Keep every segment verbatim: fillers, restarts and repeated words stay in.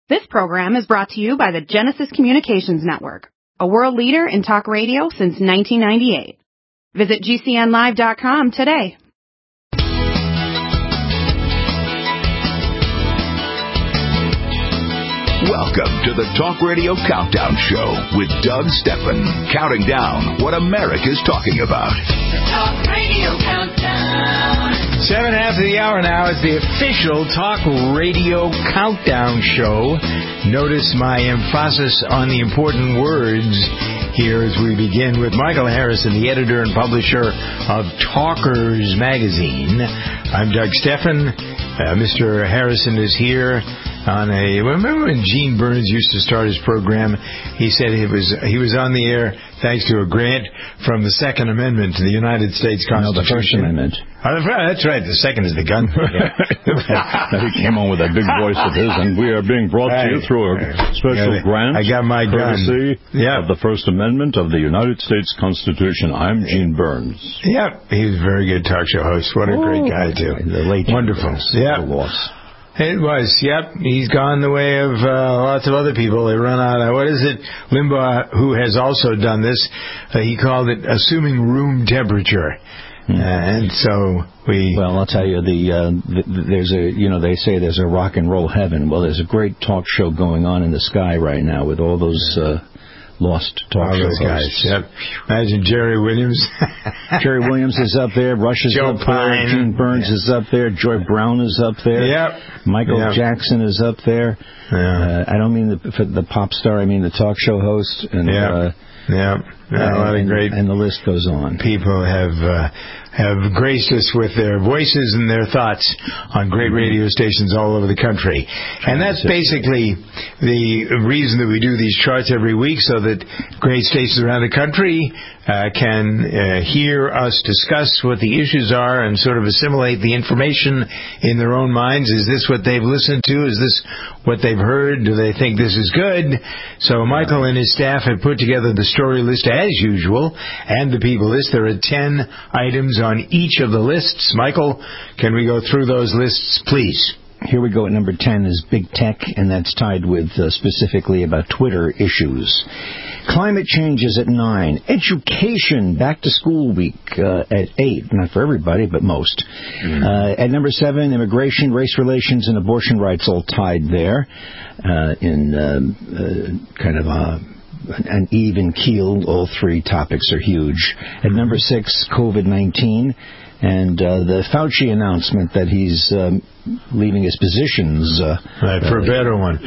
This program is brought to you by the Genesis Communications Network, a world leader in talk radio since nineteen ninety-eight. Visit G C N live dot com today. Welcome to the Talk Radio Countdown Show with Doug Stephan, counting down what America's talking about. The Talk Radio Countdown. Seven half of the hour now is the official Talk Radio Countdown Show. Notice my emphasis on the important words here as we begin with Michael Harrison, the editor and publisher of Talkers Magazine. I'm Doug Stephan. Uh, Mister Harrison is here on a... Remember when Gene Burns used to start his program? He said he was he was on the air thanks to a grant from the Second Amendment to the United States Constitution. No, the First Amendment. Oh, that's right. The second is the gun. He came on with a big voice of his, and we are being brought to you through a special I grant. I got my gun. Courtesy yeah. of the First Amendment of the United States Constitution. I'm Gene Burns. Yep, he was a very good talk show host. What a oh, great guy, too. The late Wonderful. Yeah. It was, yep. He's gone the way of uh, lots of other people. They run out of, what is it? Limbaugh, who has also done this, uh, he called it assuming room temperature. Mm. Uh, and so we... Well, I'll tell you, the, uh, the there's a, you know, they say there's a rock and roll heaven. Well, there's a great talk show going on in the sky right now with all those... Uh, Lost talk All show those guys. Yep. Imagine Jerry Williams. Jerry Williams is up there. Rush is Joe up Pine. there. Gene Burns yeah. is up there. Joy Brown is up there. Yep. Michael yep. Jackson is up there. Yeah. Uh, I don't mean the, for the pop star. I mean the talk show host. And, yeah. Uh, yeah. yeah. A lot of great. And the list goes on. People have uh, have graced us with their voices and their thoughts on great radio stations all over the country. And that's basically the reason that we do these charts every week, so that great stations around the country uh, can uh, hear us discuss what the issues are and sort of assimilate the information in their own minds. Is this what they've listened to? Is this what they've heard? Do they think this is good? So Michael and his staff have put together the story list as usual, and the people list. There are ten items on each of the lists. Michael, can we go through those lists, please? Here we go at number ten is big tech, and that's tied with uh, specifically about Twitter issues. Climate change is at nine. Education, back to school week uh, at eight. Not for everybody, but most. Mm. Uh, at number seven, immigration, race relations, and abortion rights all tied there uh, in um, uh, kind of a... an even keel. All three topics are huge. At number six, COVID nineteen, and uh, the Fauci announcement that he's um, leaving his positions. Uh, right, for a better one.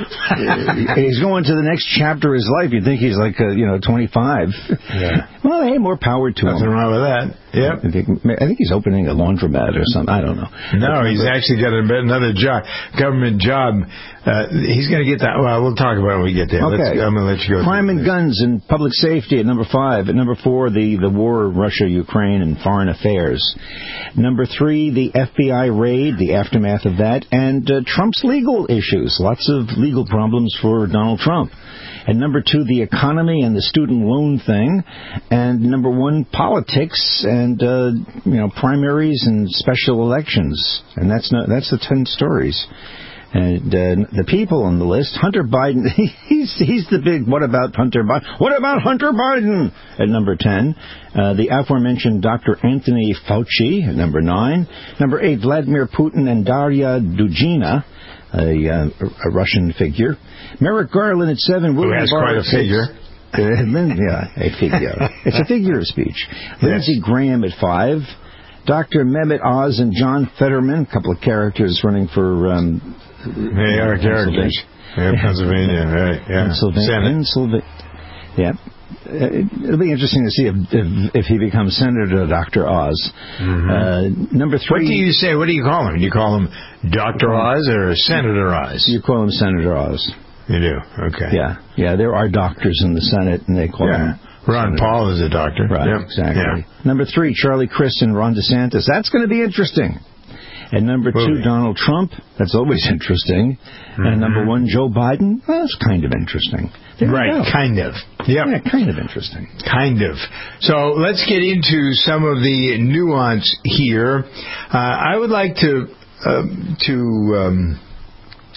He's going to the next chapter of his life. You'd think he's like, uh, you know, twenty-five. Yeah. Well, hey, more power to Nothing him. Nothing wrong with that. Yep. I think, I think he's opening a laundromat or something. I don't know. No, he's actually got another job, government job. Uh, he's going to get that. Well, we'll talk about it when we get there. Okay. Let's, I'm going to let you go. Crime and guns and public safety at number five. At number four, the, the war, Russia, Ukraine, and foreign affairs. Number three, the F B I raid, the aftermath of that, and uh, Trump's legal issues. Lots of legal problems for Donald Trump. And number two, the economy and the student loan thing. And number one, politics and, uh, you know, primaries and special elections. And that's not, that's the ten stories. And uh, the people on the list, Hunter Biden, he's he's the big, what about Hunter Biden? What about Hunter Biden? At number ten. Uh, the aforementioned Doctor Anthony Fauci at number nine. Number eight, Vladimir Putin and Daria Dugina, a, uh, a Russian figure. Merrick Garland at seven. Who has quite a figure. Uh, yeah, a figure. It's a figure of speech. Yes. Lindsey Graham at five. Doctor Mehmet Oz and John Fetterman, a couple of characters running for... Um, they are characters. Yeah, Pennsylvania, right. Yeah. Pennsylvania. Pennsylvania. Yeah. It'll be interesting to see if if, if he becomes Senator Doctor Oz. Mm-hmm. Uh, number three. What do you say? What do you call him? Do you call him Doctor Oz or Senator Oz? You call him Senator Oz. You do? Okay. Yeah. Yeah, there are doctors in the Senate, and they call yeah. him... Ron Senator. Paul is a doctor. Right, yep. exactly. Yeah. Number three, Charlie Crist and Ron DeSantis. That's going to be interesting. And number two, Movie. Donald Trump. That's always interesting. Mm-hmm. And number one, Joe Biden. Well, that's kind of interesting. There right, kind of. Yep. Yeah, kind of interesting. Kind of. So let's get into some of the nuance here. Uh, I would like to uh, to um,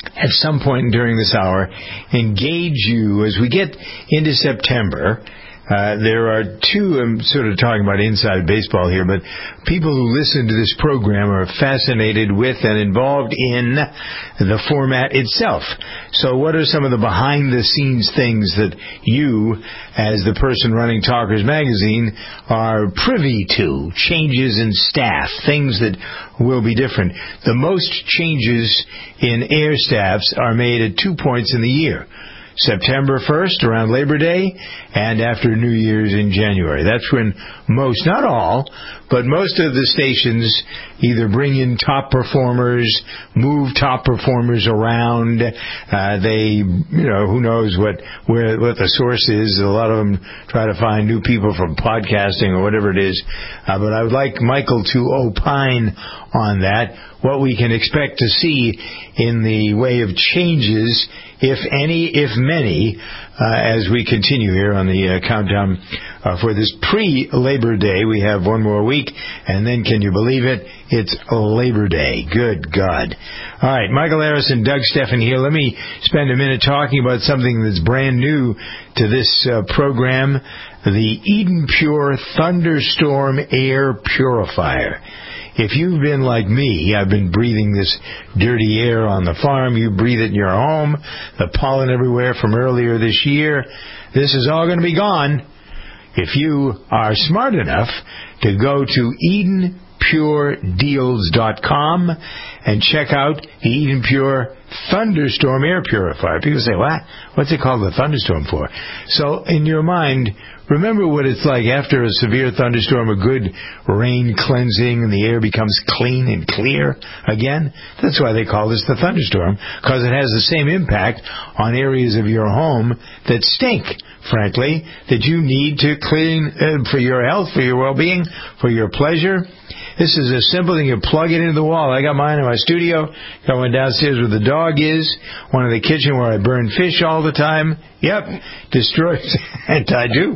at some point during this hour, engage you as we get into September. Uh, there are two, I'm sort of talking about inside baseball here, but people who listen to this program are fascinated with and involved in the format itself. So what are some of the behind-the-scenes things that you, as the person running Talkers Magazine, are privy to? Changes in staff, things that will be different. The most changes in air staffs are made at two points in the year. September first, around Labor Day, and after New Year's in January. That's when most, not all, but most of the stations either bring in top performers, move top performers around. Uh, they, you know, who knows what where what the source is. A lot of them try to find new people from podcasting or whatever it is. Uh, but I would like Michael to opine on that, what we can expect to see in the way of changes, if any, if many, uh, as we continue here on the uh, countdown uh, for this pre-Labor Day. We have one more week, and then, can you believe it, it's Labor Day. Good God. All right, Michael Harris and Doug Steffen here. Let me spend a minute talking about something that's brand new to this uh, program, the Eden Pure Thunderstorm Air Purifier. If you've been like me, I've been breathing this dirty air on the farm. You breathe it in your home, the pollen everywhere from earlier this year. This is all going to be gone if you are smart enough to go to Eden Pure Deals dot com and check out the Eden Pure Thunderstorm Air Purifier. People say, what? What's it called the thunderstorm for? So in your mind, remember what it's like after a severe thunderstorm, a good rain cleansing, and the air becomes clean and clear again. That's why they call this the thunderstorm, because it has the same impact on areas of your home that stink, frankly, that you need to clean uh, for your health, for your well-being, for your pleasure. This is a simple thing. You plug it into the wall. I got mine in my studio. Got one downstairs where the dog is. One in the kitchen where I burn fish all the time. Yep. Destroys. And I do.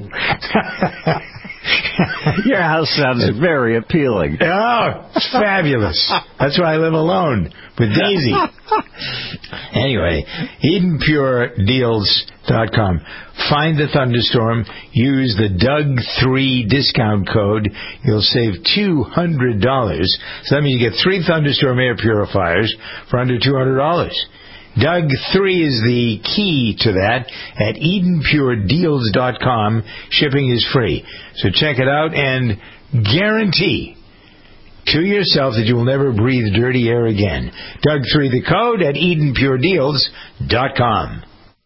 Your house sounds very appealing. Oh, it's fabulous. That's why I live alone with Daisy. Anyway, Eden Pure Deals dot com. Find the thunderstorm. Use the Doug three discount code. You'll save two hundred dollars. So that means you get three thunderstorm air purifiers for under two hundred dollars. Doug three is the key to that at Eden Pure Deals dot com. Shipping is free. So check it out and guarantee to yourself that you will never breathe dirty air again. Doug three, the code at Eden Pure Deals dot com.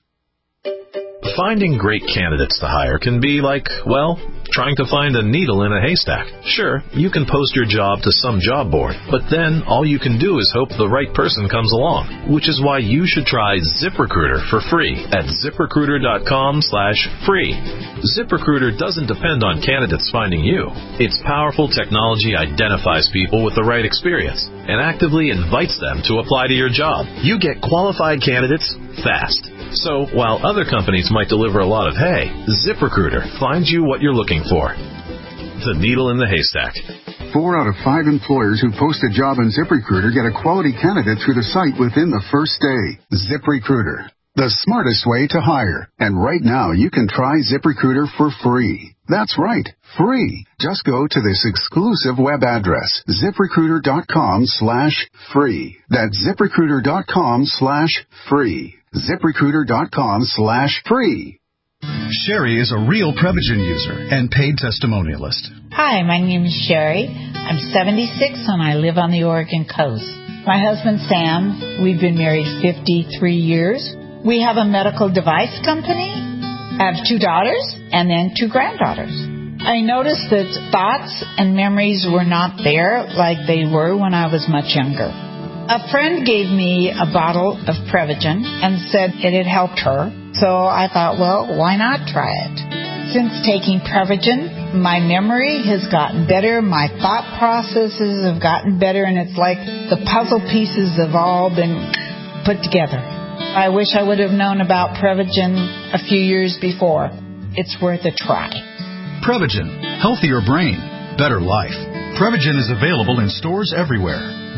Finding great candidates to hire can be like, well, trying to find a needle in a haystack. Sure, you can post your job to some job board, but then all you can do is hope the right person comes along, which is why you should try ZipRecruiter for free at ZipRecruiter dot com slash free. ZipRecruiter doesn't depend on candidates finding you. Its powerful technology identifies people with the right experience and actively invites them to apply to your job. You get qualified candidates fast. So, while other companies might deliver a lot of hay, ZipRecruiter finds you what you're looking for. The needle in the haystack. Four out of five employers who post a job on ZipRecruiter get a quality candidate through the site within the first day. ZipRecruiter, the smartest way to hire. And right now, you can try ZipRecruiter for free. That's right, free. Just go to this exclusive web address, ZipRecruiter dot com slash free. That's ZipRecruiter dot com slash free. ZipRecruiter dot com slash free. Sherry is a real Prevagen user and paid testimonialist. Hi, my name is Sherry. I'm seventy-six and I live on the Oregon coast. My husband Sam, we've been married fifty-three years. We have a medical device company. I have two daughters and then two granddaughters. I noticed that thoughts and memories were not there like they were when I was much younger. A friend gave me a bottle of Prevagen and said it had helped her. So I thought, well, why not try it? Since taking Prevagen, my memory has gotten better. My thought processes have gotten better. And it's like the puzzle pieces have all been put together. I wish I would have known about Prevagen a few years before. It's worth a try. Prevagen. Healthier brain. Better life. Prevagen is available in stores everywhere.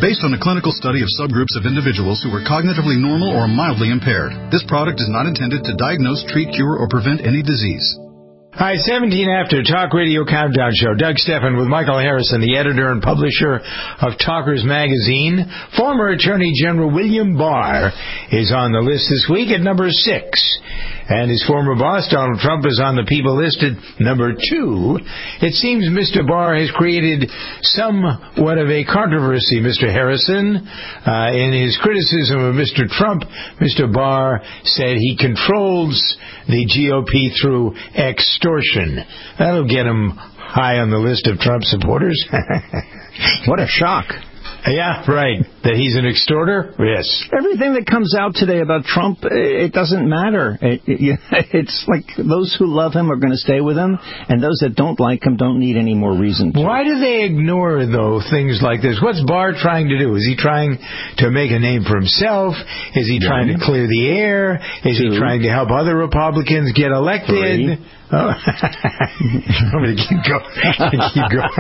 based on a clinical study of subgroups of individuals who were cognitively normal or mildly impaired. This product is not intended to diagnose, treat, cure, or prevent any disease. Hi, seventeen after Talk Radio Countdown Show. Doug Steffen with Michael Harrison, the editor and publisher of Talkers Magazine. Former Attorney General William Barr is on the list this week at number six. And his former boss, Donald Trump, is on the people list at number two. It seems Mister Barr has created somewhat of a controversy, Mister Harrison. Uh, in his criticism of Mister Trump, Mister Barr said he controls the G O P through extortion. That'll get him high on the list of Trump supporters. What a shock. Yeah, right. That he's an extorter? Yes. Everything that comes out today about Trump, it doesn't matter. It, it, it's like those who love him are going to stay with him, and those that don't like him don't need any more reason to. Why do they ignore, though, things like this? What's Barr trying to do? Is he trying to make a name for himself? Is he trying One. to clear the air? Is Two. he trying to help other Republicans get elected? Three. Oh. I'm going to keep going. keep going.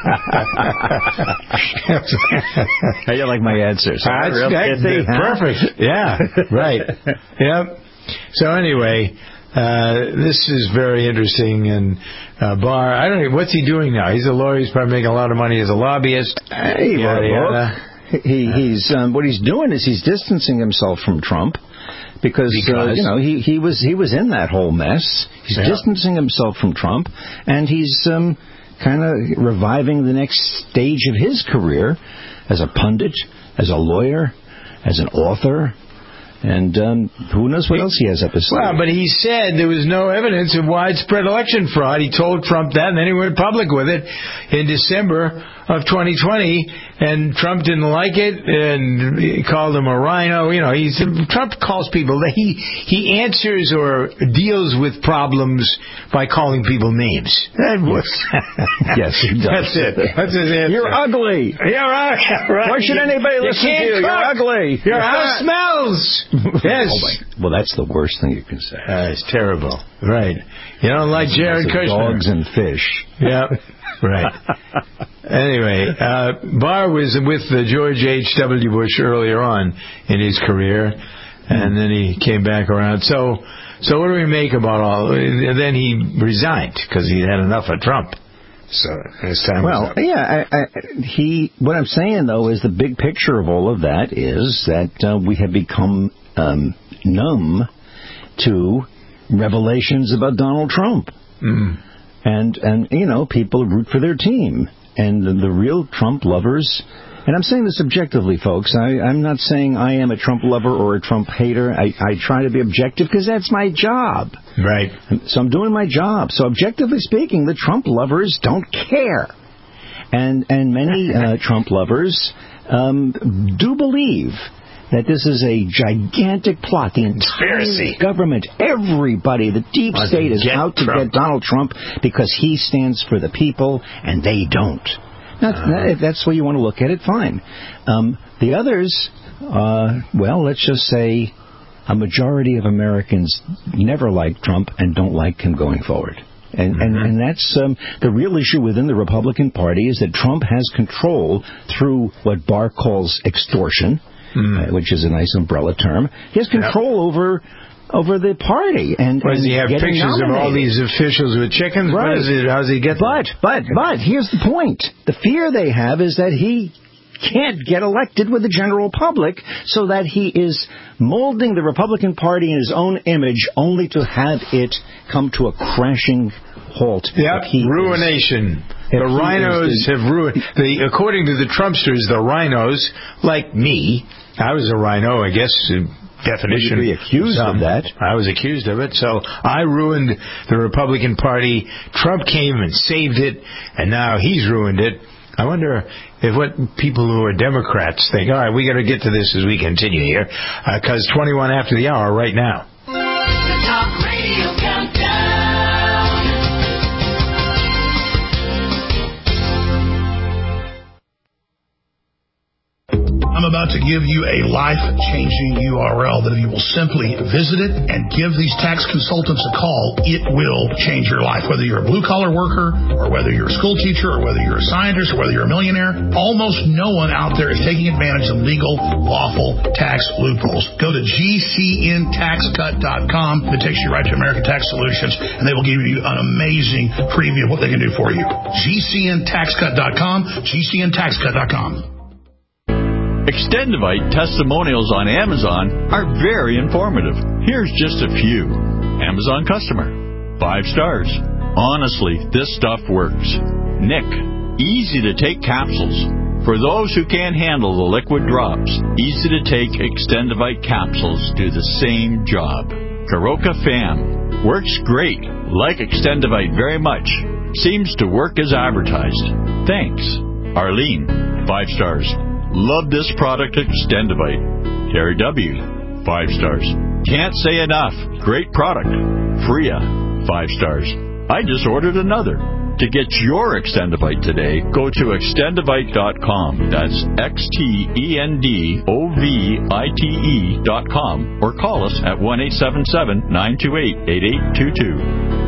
How do you like my answers? That's, Real that's pithy, huh? Perfect. Yeah, right. Yep. So anyway, uh, this is very interesting. And uh, Barr, I don't know, what's he doing now? He's a lawyer. He's probably making a lot of money as a lobbyist. Hey, yada, yada. He, he's um, what he's doing is he's distancing himself from Trump. Because, because. Uh, you know he, he was he was in that whole mess. He's yeah. distancing himself from Trump, and he's um, kind of reviving the next stage of his career as a pundit, as a lawyer, as an author. And um, who knows what else he has up his sleeve. Well, but he said there was no evidence of widespread election fraud. He told Trump that, and then he went public with it in December of twenty twenty, and Trump didn't like it, and he called him a rhino. You know, he's Trump calls people. He he answers or deals with problems by calling people names. That was yes, he does. That's it. That's his answer. You're ugly. You're right. right. Why should anybody you listen to you? Cook. You're ugly. Your house smells. Yes. Oh, well, that's the worst thing you can say. Uh, it's terrible. Right. You don't like Jared Kushner. Dogs and fish. Yeah. Right. Anyway, uh, Barr was with uh, George H W. Bush earlier on in his career, and then he came back around. So, so what do we make about all? And then he resigned because he had enough of Trump. So his time well, was up. yeah, I, I, he. What I'm saying though is the big picture of all of that is that uh, we have become um, numb to revelations about Donald Trump. Mm. And, and you know, people root for their team. And the, the real Trump lovers, and I'm saying this objectively, folks. I, I'm not saying I am a Trump lover or a Trump hater. I, I try to be objective because that's my job. Right. So I'm doing my job. So objectively speaking, the Trump lovers don't care. And, and many uh, Trump lovers um, do believe that this is a gigantic plot. The entire government, everybody, the deep Let's state is out to Trump. get Donald Trump because he stands for the people and they don't. Now, uh-huh. If that's the way you want to look at it, fine. Um, the others, uh, well, let's just say a majority of Americans never like Trump and don't like him going forward. And, mm-hmm. and, and that's um, the real issue within the Republican Party is that Trump has control through what Barr calls extortion. Mm. Uh, which is a nice umbrella term. He has control yep. over over the party. And, what, does he have pictures nominated. of all these officials with chickens? Right. What is it, how does he get But, them? but, but, here's the point. The fear they have is that he can't get elected with the general public, so that he is molding the Republican Party in his own image only to have it come to a crashing halt. Yep, ruination. Is, the rhinos the, have ruined. The, according to the Trumpsters, the rhinos, like me, I was a rhino, I guess, definition. Would you be accused um, of that? I was accused of it. So I ruined the Republican Party. Trump came and saved it, and now he's ruined it. I wonder if what people who are Democrats think, all right, we got to get to this as we continue here, because uh, twenty-one after the hour right now. The Talk Radio Countdown. I'm about to give you a life-changing U R L that if you will simply visit it and give these tax consultants a call, it will change your life. Whether you're a blue-collar worker or whether you're a school teacher or whether you're a scientist or whether you're a millionaire, almost no one out there is taking advantage of legal, lawful tax loopholes. Go to G C N tax cut dot com. It takes you right to American Tax Solutions, and they will give you an amazing preview of what they can do for you. G C N tax cut dot com, G C N tax cut dot com. Extendivite testimonials on Amazon are very informative. Here's just a few. Amazon customer. Five stars. Honestly, this stuff works. Nick. Easy to take capsules. For those who can't handle the liquid drops, easy to take Extendivite capsules do the same job. Karoka Fam. Works great. Like Extendivite very much. Seems to work as advertised. Thanks. Arlene. Five stars. Love this product, Extendivite. Terry W. Five stars. Can't say enough. Great product. Freya. Five stars. I just ordered another. To get your Extendivite today, go to extendivite dot com. That's X T E N D O V I T E dot com. Or call us at one eight seven seven, nine two eight, eight eight two two.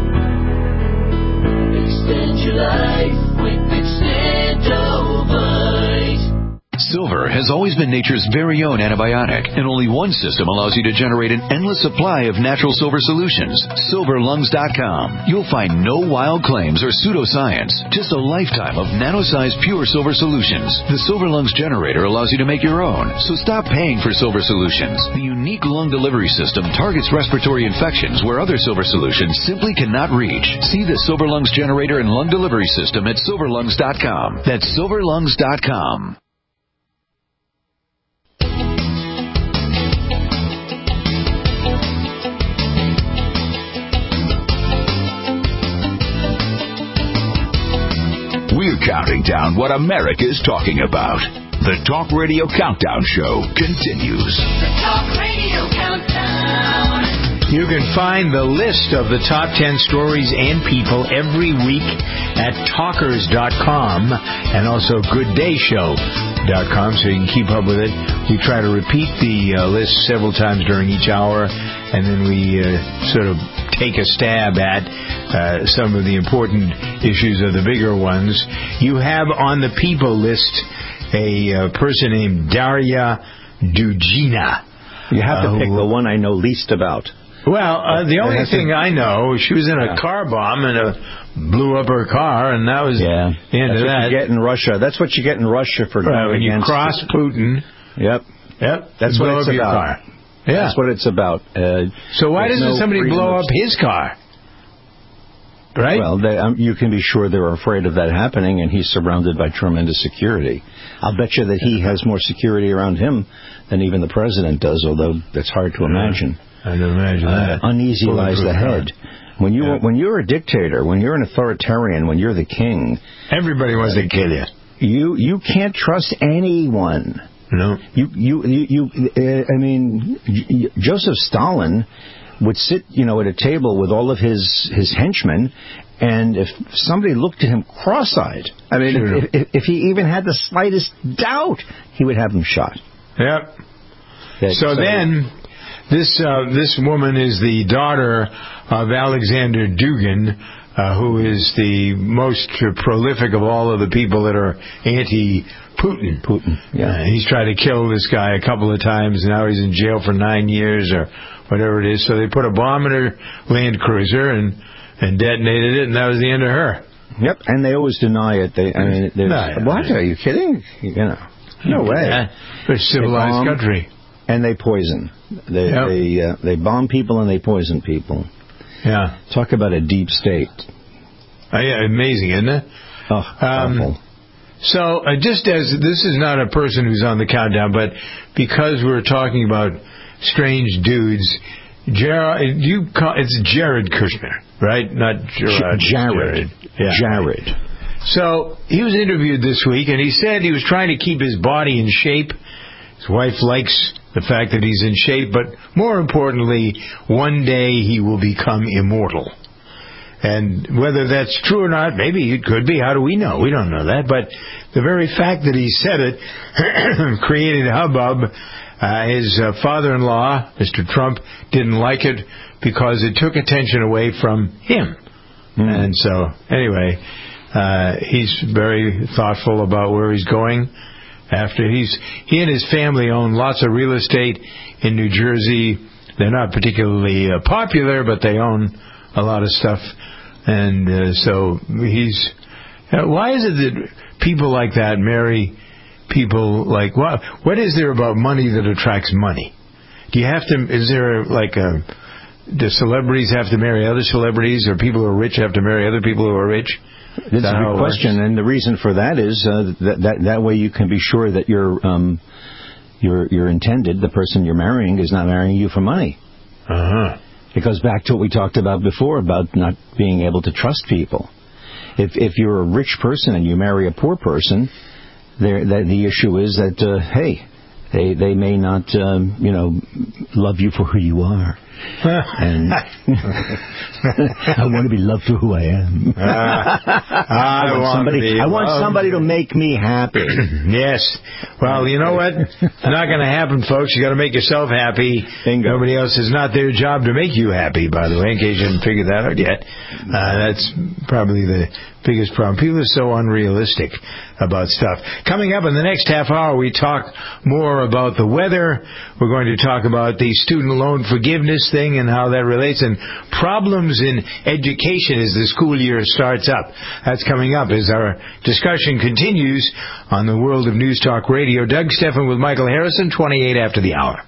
Extend your life with Extendivite. Silver has always been nature's very own antibiotic, and only one system allows you to generate an endless supply of natural silver solutions. silver lungs dot com. You'll find no wild claims or pseudoscience, just a lifetime of nano-sized pure silver solutions. The Silver Lungs generator allows you to make your own, so stop paying for silver solutions. The unique lung delivery system targets respiratory infections where other silver solutions simply cannot reach. See the Silver Lungs generator and lung delivery system at silver lungs dot com. That's silver lungs dot com. We're counting down what America's talking about. The Talk Radio Countdown Show continues. The Talk Radio Countdown. You can find the list of the top ten stories and people every week at talkers dot com and also good day show dot com, so you can keep up with it. We try to repeat the uh, list several times during each hour, and then we uh, sort of take a stab at uh, some of the important issues of the bigger ones. You have on the people list a uh, person named Daria Dugina. You have to uh, pick the one I know least about. Well, uh, the only thing I know, she was in a yeah. car bomb and uh, blew up her car, and that was yeah. the end That's of what that. You get in Russia. That's what you get in Russia for right, going when you against cross Putin. Yep. Yep. That's what it's about. Car. Yeah. That's what it's about. Uh, so why doesn't no somebody blow up his car? Right? Well, they, um, you can be sure they're afraid of that happening, and he's surrounded by tremendous security. I'll bet you that he has more security around him than even the president does, although that's hard to imagine. I can imagine that. Uh, uneasy lies the head. When you yeah. when you're a dictator, when you're an authoritarian, when you're the king, everybody wants uh, to kill you. You you can't trust anyone. No. You you you. you uh, I mean, J- Joseph Stalin would sit, you know, at a table with all of his his henchmen, and if somebody looked at him cross-eyed, I mean, sure. if, if, if he even had the slightest doubt, he would have him shot. Yep. That, so, so then. This uh, this woman is the daughter of Alexander Dugin, uh, who is the most prolific of all of the people that are anti-Putin. Putin, yeah. Uh, he's tried to kill this guy a couple of times. Now he's in jail for nine years or whatever it is. So they put a bomb in her Land Cruiser and, and detonated it, and that was the end of her. Yep, and they always deny it. They, I mean, no, what? Are you kidding? You know, no way. Yeah. They're a civilized bomb, country. And they poison. They yep. they uh, they bomb people and they poison people. Yeah. Talk about a deep state. Oh, yeah, amazing, isn't it? Oh, um, awful. So, uh, just as this is not a person who's on the countdown, but because we're talking about strange dudes, Jared, you call, it's Jared Kushner, right? Not Gerard. Jared. Jared. Yeah. Jared. So he was interviewed this week, and he said he was trying to keep his body in shape. His wife likes the fact that he's in shape, but more importantly, one day he will become immortal. And whether that's true or not, maybe it could be. How do we know? We don't know that. But the very fact that he said it created hubbub. Uh, his uh, father-in-law, Mister Trump, didn't like it because it took attention away from him. Mm. And so, anyway, uh, he's very thoughtful about where he's going. After he's he and his family own lots of real estate in New Jersey. They're not particularly uh, popular, but they own a lot of stuff. And uh, so he's... Uh, why is it that people like that marry... people like what what is there about money that attracts money? Do you have to is there like a do celebrities have to marry other celebrities, or people who are rich have to marry other people who are rich? That's a good question, and the reason for that is uh, that, that that way you can be sure that your um your your intended, the person you're marrying, is not marrying you for money. Uh-huh. It goes back to what we talked about before about not being able to trust people. If if you're a rich person and you marry a poor person, There, the, the issue is that, uh, hey, they they may not, um, you know, love you for who you are. And I want to be loved for who I am. Uh, I, I want somebody. I want somebody to make me happy. Yes. Well, you know what? It's not going to happen, folks. You got to make yourself happy. Bingo. Nobody else. It's not their job to make you happy. By the way, in case you didn't figure that out yet, uh, that's probably the biggest problem. People are so unrealistic about stuff. Coming up in the next half hour, we talk more about the weather. We're going to talk about the student loan forgiveness thing and how that relates, and problems in education as the school year starts up. That's coming up as our discussion continues on the World of News Talk Radio. Doug Stephan with Michael Harrison, twenty-eight after the hour.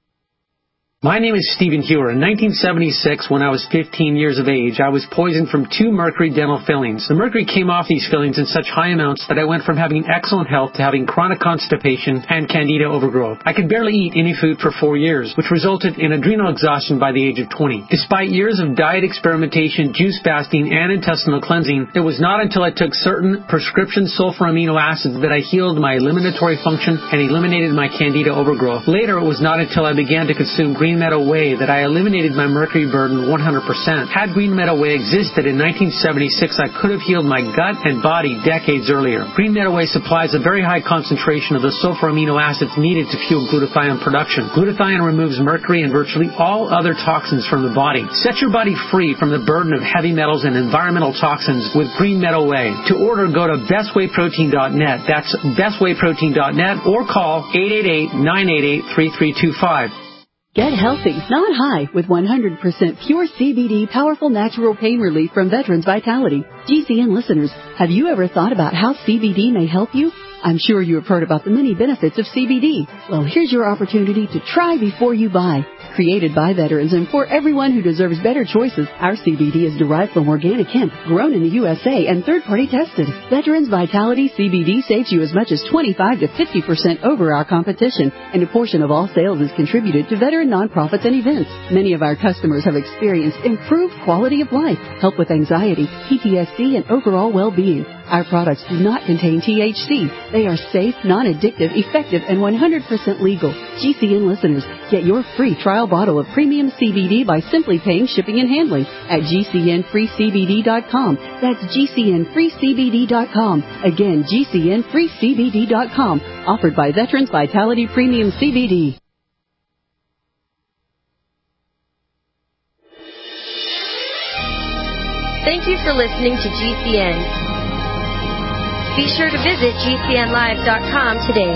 My name is Stephen Hewer. In nineteen seventy-six, when I was fifteen years of age, I was poisoned from two mercury dental fillings. The mercury came off these fillings in such high amounts that I went from having excellent health to having chronic constipation and candida overgrowth. I could barely eat any food for four years, which resulted in adrenal exhaustion by the age of twenty. Despite years of diet experimentation, juice fasting, and intestinal cleansing, it was not until I took certain prescription sulfur amino acids that I healed my eliminatory function and eliminated my candida overgrowth. Later, it was not until I began to consume green Green Meadow Whey that I eliminated my mercury burden one hundred percent. Had Green Meadow Whey existed in nineteen seventy-six, I could have healed my gut and body decades earlier. Green Meadow Whey supplies a very high concentration of the sulfur amino acids needed to fuel glutathione production. Glutathione removes mercury and virtually all other toxins from the body. Set your body free from the burden of heavy metals and environmental toxins with Green Meadow Whey. To order, go to best way protein dot net. That's best way protein dot net, or call eight eight eight, nine eight eight, three three two five. Get healthy, not high, with one hundred percent pure C B D powerful natural pain relief from Veterans Vitality. G C N listeners, have you ever thought about how C B D may help you? I'm sure you have heard about the many benefits of C B D. Well, here's your opportunity to try before you buy. Created by veterans and for everyone who deserves better choices, our C B D is derived from organic hemp, grown in the U S A and third-party tested. Veterans Vitality C B D saves you as much as twenty-five to fifty percent over our competition, and a portion of all sales is contributed to veteran nonprofits and events. Many of our customers have experienced improved quality of life, help with anxiety, P T S D, and overall well-being. Our products do not contain T H C. They are safe, non-addictive, effective, and one hundred percent legal. G C N listeners, get your free trial bottle of premium C B D by simply paying shipping and handling at G C N free C B D dot com. That's G C N free C B D dot com. Again, G C N free C B D dot com. Offered by Veterans Vitality Premium C B D. Thank you for listening to G C N. Be sure to visit G C N live dot com today.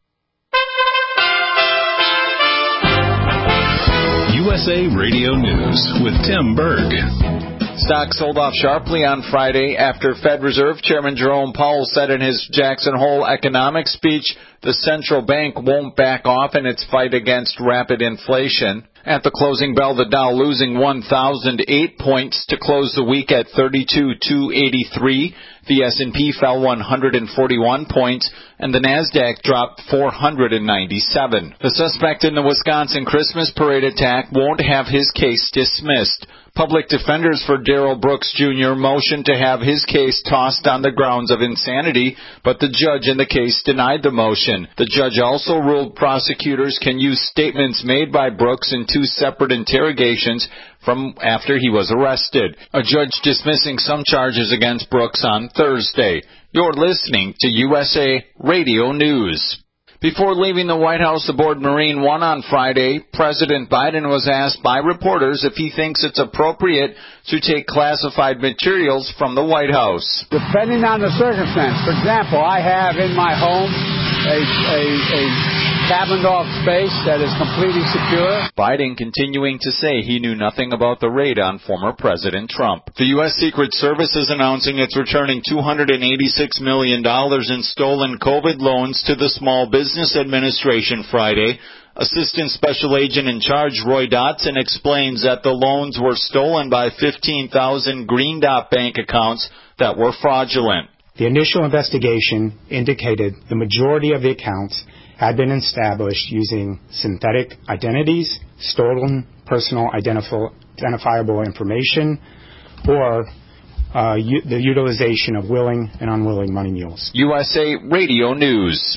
U S A Radio News with Tim Berg. Stocks sold off sharply on Friday after Fed Reserve Chairman Jerome Powell said in his Jackson Hole economics speech the central bank won't back off in its fight against rapid inflation. At the closing bell, the Dow losing one thousand eight points to close the week at thirty-two thousand two hundred eighty-three. The S and P fell one hundred forty-one points, and the NASDAQ dropped four hundred ninety-seven. The suspect in the Wisconsin Christmas parade attack won't have his case dismissed. Public defenders for Darrell Brooks Junior motioned to have his case tossed on the grounds of insanity, but the judge in the case denied the motion. information. The judge also ruled prosecutors can use statements made by Brooks in two separate interrogations from after he was arrested. A judge dismissing some charges against Brooks on Thursday. You're listening to U S A Radio News. Before leaving the White House aboard Marine One on Friday, President Biden was asked by reporters if he thinks it's appropriate to take classified materials from the White House. Depending on the circumstance. For example, I have in my home a, a, a cabined-off space that is completely secure. Biden continuing to say he knew nothing about the raid on former President Trump. The U S Secret Service is announcing it's returning two hundred eighty-six million dollars in stolen COVID loans to the Small Business Administration Friday. Assistant Special Agent in Charge Roy Dotson explains that the loans were stolen by fifteen thousand Green Dot Bank accounts that were fraudulent. The initial investigation indicated the majority of the accounts had been established using synthetic identities, stolen personal identifiable information, or uh, u- the utilization of willing and unwilling money mules. U S A Radio News.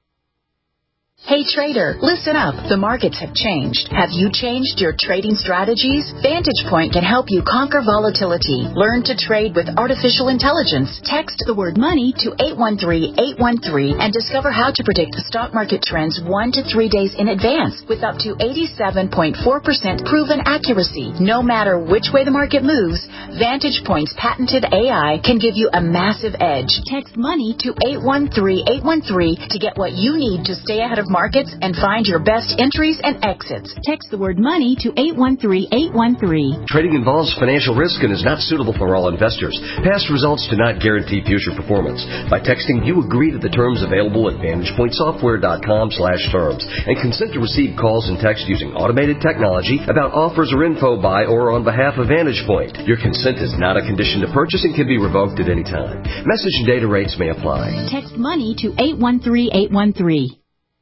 Hey trader, listen up. The markets have changed. Have you changed your trading strategies? Vantage Point can help you conquer volatility. Learn to trade with artificial intelligence. Text the word money to eight one three, eight one three and discover how to predict the stock market trends one to three days in advance with up to eighty-seven point four percent proven accuracy. No matter which way the market moves, Vantage Point's patented A I can give you a massive edge. Text money to eight one three, eight one three to get what you need to stay ahead of markets and find your best entries and exits. Text the word money to eight one three, eight one three. Trading involves financial risk and is not suitable for all investors. Past results do not guarantee future performance. By texting, you agree to the terms available at vantage point software dot com slash terms and consent to receive calls and text using automated technology about offers or info by or on behalf of Vantage Point. Your consent is not a condition to purchase and can be revoked at any time. Message and data rates may apply. Text money to eight one three, eight one three.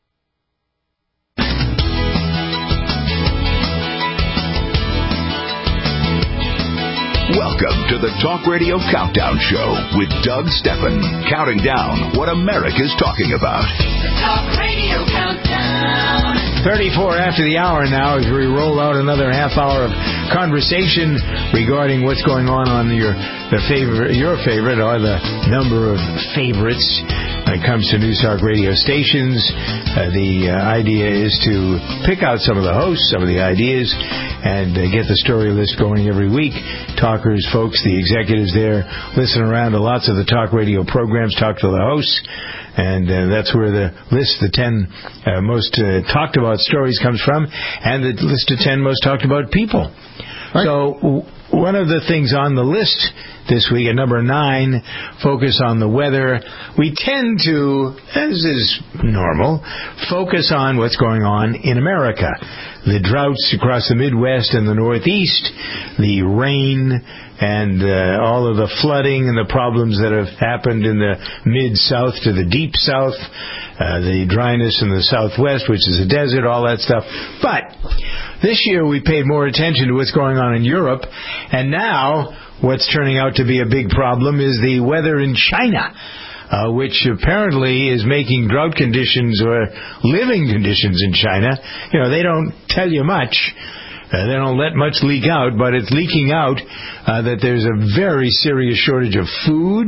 Welcome to the Talk Radio Countdown Show with Doug Steffen, counting down what America's talking about. The Talk Radio Countdown. thirty-four after the hour now as we roll out another half hour of conversation regarding what's going on on your the favorite, your favorite, or the number of favorites when it comes to News Talk radio stations. Uh, the uh, idea is to pick out some of the hosts, some of the ideas, and uh, get the story list going every week. Talkers, folks, the executives there listen around to lots of the talk radio programs, talk to the hosts, and uh, that's where the list, the ten uh, most uh, talked about stories comes from, and the list of ten most talked about people. Right. So w- one of the things on the list this week at number nine, focus on the weather. We tend to, as is normal, focus on what's going on in America. The droughts across the Midwest and the Northeast, the rain, and uh, all of the flooding and the problems that have happened in the Mid-South to the Deep South, uh, the dryness in the Southwest, which is a desert, all that stuff. But this year we paid more attention to what's going on in Europe, and now what's turning out to be a big problem is the weather in China, uh, which apparently is making drought conditions or living conditions in China. You know, they don't tell you much. Uh, they don't let much leak out, but it's leaking out uh, that there's a very serious shortage of food.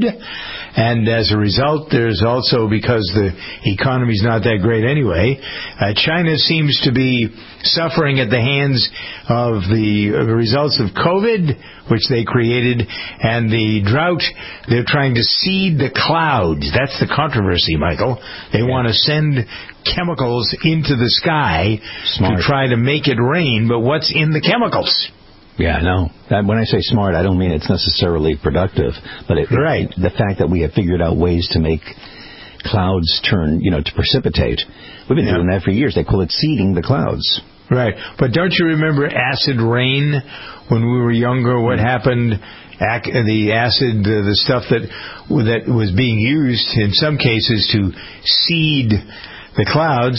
And as a result, there's also, because the economy's not that great anyway, uh, China seems to be suffering at the hands of the uh, results of COVID, which they created, and the drought. They're trying to seed the clouds. That's the controversy, Michael. They yeah. want to send chemicals into the sky Smart. to try to make it rain, but what's in the chemicals? Yeah, no. That, when I say smart, I don't mean it's necessarily productive, but it, right. the fact that we have figured out ways to make clouds turn, you know, to precipitate. We've been yeah. doing that for years. They call it seeding the clouds. Right. But don't you remember acid rain when we were younger? What mm-hmm. happened? Ac- the acid, uh, the stuff that that was being used in some cases to seed the clouds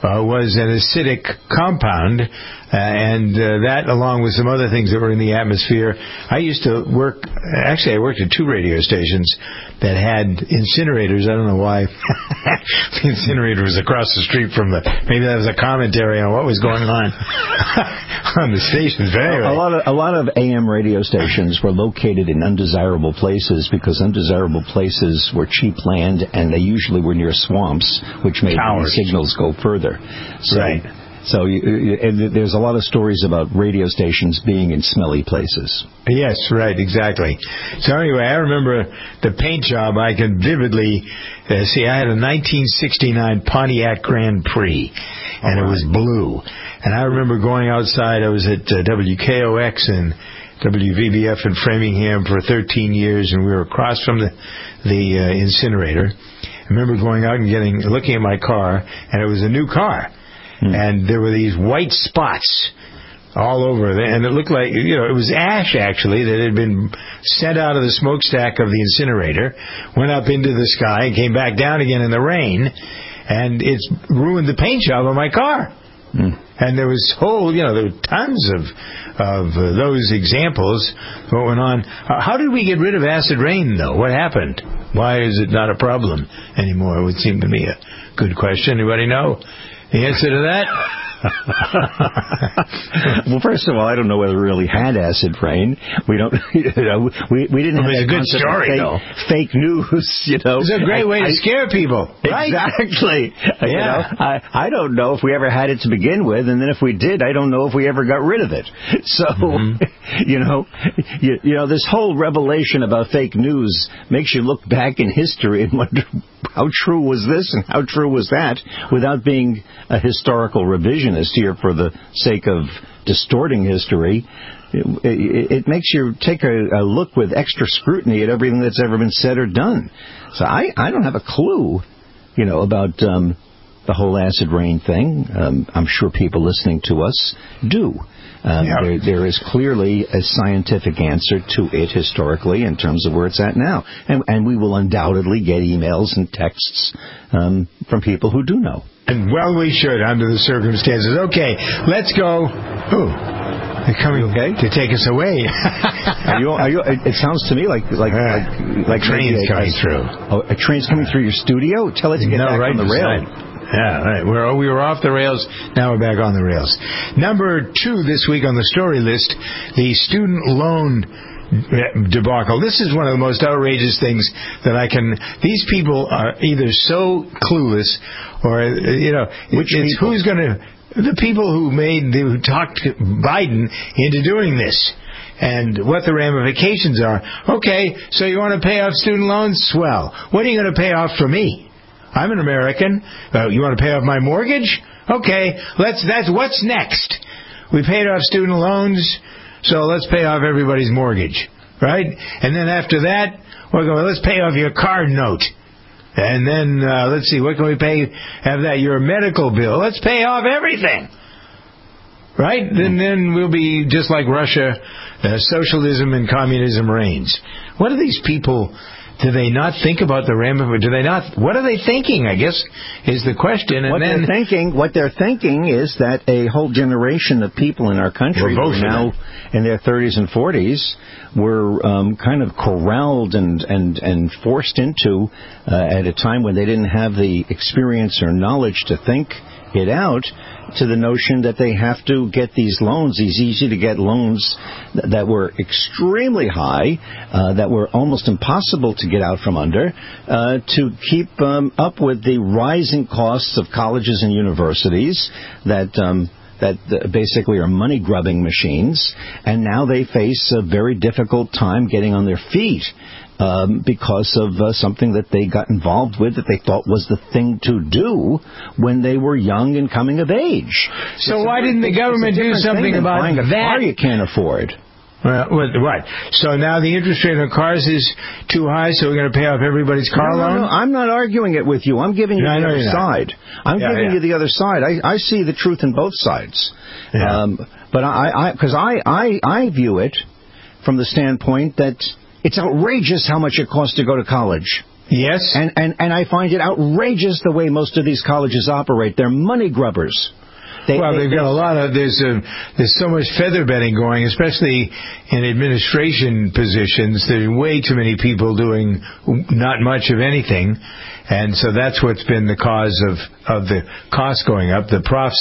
uh, was an acidic compound, uh, and uh, that, along with some other things that were in the atmosphere. I used to work, actually I worked at two radio stations that had incinerators. I don't know why. The incinerator was across the street from the, maybe that was a commentary on what was going on on the stations. But anyway. A lot of a lot of A M radio stations were located in undesirable places because undesirable places were cheap land, and they usually were near swamps, which made the signals go further. So, right. So you, you, and there's a lot of stories about radio stations being in smelly places. Yes, right, exactly. So anyway, I remember the paint job. I can vividly uh, see. I had a nineteen sixty-nine Pontiac Grand Prix, and oh, it was blue. And I remember going outside. I was at uh, W K O X and W V B F in Framingham for thirteen years, and we were across from the the uh, incinerator. I remember going out and getting looking at my car, and it was a new car. And there were these white spots all over it. And it looked like, you know, it was ash, actually, that had been sent out of the smokestack of the incinerator, went up into the sky, and came back down again in the rain, and it's ruined the paint job on my car. Mm. And there was whole, you know, there were tons of of uh, those examples going on. Uh, how did we get rid of acid rain, though? What happened? Why is it not a problem anymore? It would seem to me a good question. Anybody know the answer to that? Well, first of all, I don't know whether we really had acid rain. We don't. You know, we we didn't well, have a good story, fake, though. Fake news, you know. It's a great I, way to I, scare people, right? Exactly. Yeah. You know, I I don't know if we ever had it to begin with, and then if we did, I don't know if we ever got rid of it. So, mm-hmm. you know, you, you know, this whole revelation about fake news makes you look back in history and wonder how true was this and how true was that, without being a historical revisionist here for the sake of distorting history. It, it, it makes you take a, a look with extra scrutiny at everything that's ever been said or done. So I, I don't have a clue, you know, about um, the whole acid rain thing. Um, I'm sure people listening to us do. Um, yeah. there, there is clearly a scientific answer to it historically in terms of where it's at now. And, and we will undoubtedly get emails and texts um, from people who do know. And well, we should, under the circumstances. Okay, let's go. Ooh, they're coming okay? to take us away. are you, are you, it sounds to me like like uh, like, like trains coming a, through. Oh, a train's coming through your studio? Tell it to get no, back right on the rail. Side. Yeah, right. We're, we were off the rails. Now we're back on the rails. Number two this week on the story list, the student loan debacle. This is one of the most outrageous things that I can... These people are either so clueless or, you know, Which it's people? who's going to... The people who made... who talked Biden into doing this. And what the ramifications are. Okay, so you want to pay off student loans? Swell. What are you going to pay off for me? I'm an American. Uh, you want to pay off my mortgage? Okay, let's. That's what's next. We paid off student loans, so let's pay off everybody's mortgage, right? And then after that, we're going. Let's pay off your car note. And then uh, let's see, what can we pay? Have that your medical bill? Let's pay off everything, right? Mm-hmm. And then we'll be just like Russia. Uh, socialism and communism reigns. What are these people? Do they not think about the ramifications? Do they not? What are they thinking? I guess is the question. And what then, they're thinking, what they're thinking, is that a whole generation of people in our country who are now in their thirties and forties were um, kind of corralled and and and forced into uh, at a time when they didn't have the experience or knowledge to think it out, to the notion that they have to get these loans, these easy-to-get loans that were extremely high, uh, that were almost impossible to get out from under, uh, to keep um, up with the rising costs of colleges and universities that um, that basically are money-grubbing machines, and now they face a very difficult time getting on their feet. Um, because of uh, something that they got involved with that they thought was the thing to do when they were young and coming of age. So it's why a, didn't the government do something about buying a that? Car you can't afford. Well, what? So now the interest rate on cars is too high, so we're going to pay off everybody's car no, loan? No, no, I'm not arguing it with you. I'm giving you no, the other side. I'm yeah, giving yeah. you the other side. I, I see the truth in both sides. Yeah. Um, but I, because I, I, I, I view it from the standpoint that it's outrageous how much it costs to go to college. Yes. And, and, and I find it outrageous the way most of these colleges operate. They're money grubbers. They, well, they, they've got a lot of, there's a, there's so much feather bedding going, especially in administration positions. There are way too many people doing not much of anything. And so that's what's been the cause of, of the cost going up. The profs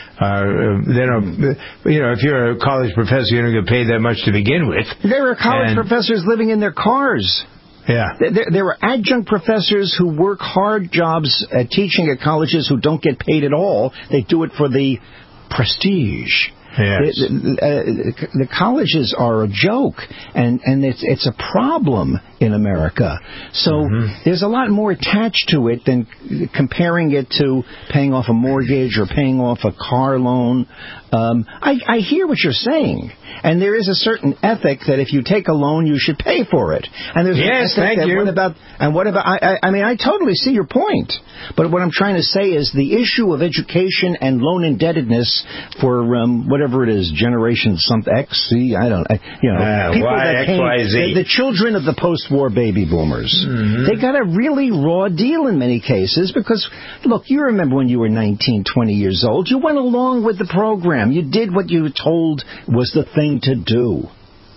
are, they don't, you know, if you're a college professor, you don't get paid that much to begin with. There are college and, professors living in their cars. Yeah. There, there are adjunct professors who work hard jobs at teaching at colleges who don't get paid at all. They do it for the prestige. Yes. The, the, uh, the colleges are a joke, and, and it's it's a problem in America. So mm-hmm. there's a lot more attached to it than comparing it to paying off a mortgage or paying off a car loan. Um, I, I hear what you're saying, and there is a certain ethic that if you take a loan, you should pay for it. And there's yes, an ethic thank that you. What about and what about? I, I, I mean, I totally see your point, but what I'm trying to say is the issue of education and loan indebtedness for um, whatever it is, generation some X, C, I don't, I, you know, uh, people y, that X, came, Y, Z. the, the children of the post-war baby boomers. Mm-hmm. They got a really raw deal in many cases because, look, you remember when you were nineteen, twenty years old, you went along with the program. You did what you were told was the thing to do.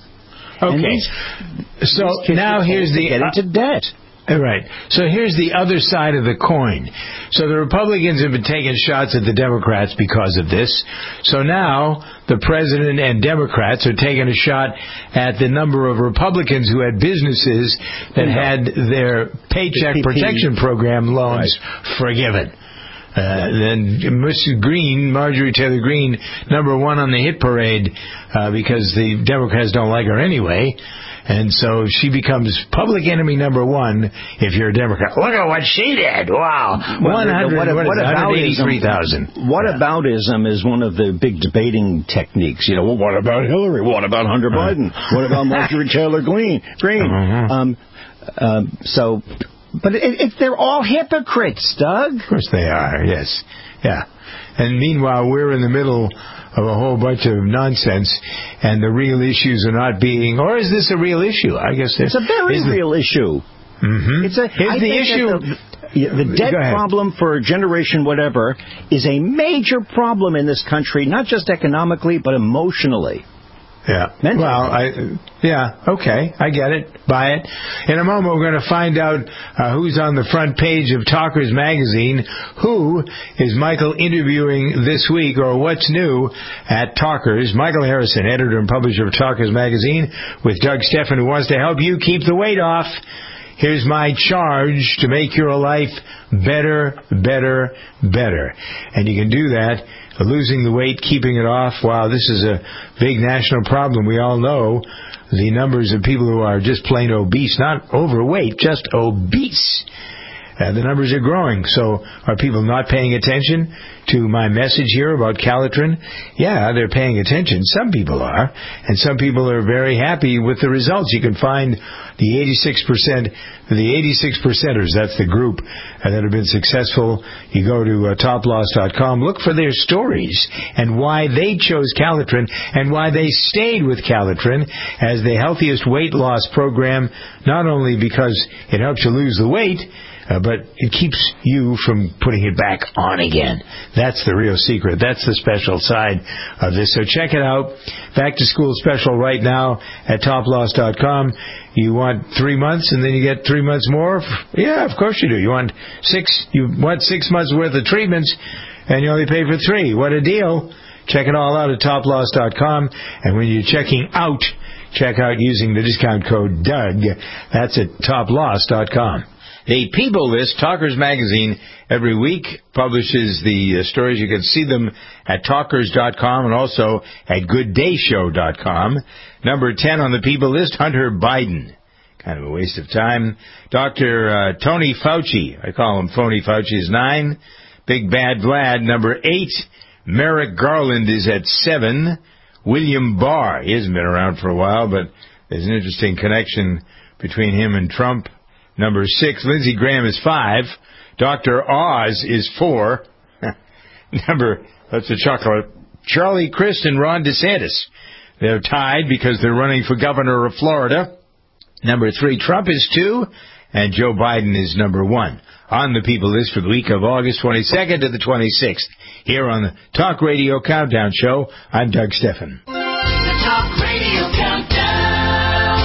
Okay. These, so these now here's the... Get into debt. Right. So here's the other side of the coin. So the Republicans have been taking shots at the Democrats because of this. So now the president and Democrats are taking a shot at the number of Republicans who had businesses that had their Paycheck P P P. Protection Program loans right. forgiven. Uh, then Missus Green, Marjorie Taylor Greene, number one on the hit parade uh, because the Democrats don't like her anyway. And so she becomes public enemy number one if you're a Democrat. Look at what she did. Wow. Well, one hundred, what, what, what one hundred eighty-three thousand. Whataboutism is one of the big debating techniques. You know, well, what about Hillary? What about Hunter Biden? What about Marjorie Taylor Greene? Greene? Uh-huh. Um, um, so... But it, it, they're all hypocrites, Doug. Of course they are, yes. Yeah. And meanwhile, we're in the middle of a whole bunch of nonsense, and the real issues are not being... Or is this a real issue? I guess it's a very real the, issue. Mm-hmm. It's a, is I the think issue... The, the debt problem for a generation whatever is a major problem in this country, not just economically, but emotionally. Yeah. Mentally. Well, I, yeah, okay, I get it. Buy it. In a moment, we're going to find out uh, who's on the front page of Talkers Magazine. Who is Michael interviewing this week, or what's new at Talkers? Michael Harrison, editor and publisher of Talkers Magazine, with Doug Steffen, who wants to help you keep the weight off. Here's my charge to make your life better, better, better. And you can do that losing the weight, keeping it off. Wow, this is a big national problem. We all know the numbers of people who are just plain obese, not overweight, just obese. Uh, the numbers are growing. So are people not paying attention to my message here about Calitrin? Yeah, they're paying attention. Some people are. And some people are very happy with the results. You can find the eighty-six percent, the eighty-six percenters, that's the group uh, that have been successful. You go to uh, top loss dot com, look for their stories and why they chose Calitrin and why they stayed with Calitrin as the healthiest weight loss program, not only because it helps you lose the weight, Uh, but it keeps you from putting it back on again. That's the real secret. That's the special side of this. So check it out. Back to school special right now at top loss dot com. You want three months and then you get three months more? Yeah, of course you do. You want six, you want six months worth of treatments and you only pay for three. What a deal. Check it all out at top loss dot com. And when you're checking out, check out using the discount code Doug. That's at top loss dot com. The People List, Talkers Magazine, every week publishes the uh, stories. You can see them at talkers dot com and also at good day show dot com. Number ten on the People List, Hunter Biden. Kind of a waste of time. Doctor Uh, Tony Fauci, I call him Phony Fauci, is nine. Big Bad Vlad, number eight. Merrick Garland is at seven. William Barr, he hasn't been around for a while, but there's an interesting connection between him and Trump. Number six, Lindsey Graham is five. Doctor Oz is four. Number, that's a chocolate. Charlie Crist and Ron DeSantis. They're tied because they're running for governor of Florida. Number three, Trump is two. and Joe Biden is number one on the people list for the week of August twenty-second to the twenty-sixth. Here on the Talk Radio Countdown Show, I'm Doug Steffen. The Talk Radio Countdown.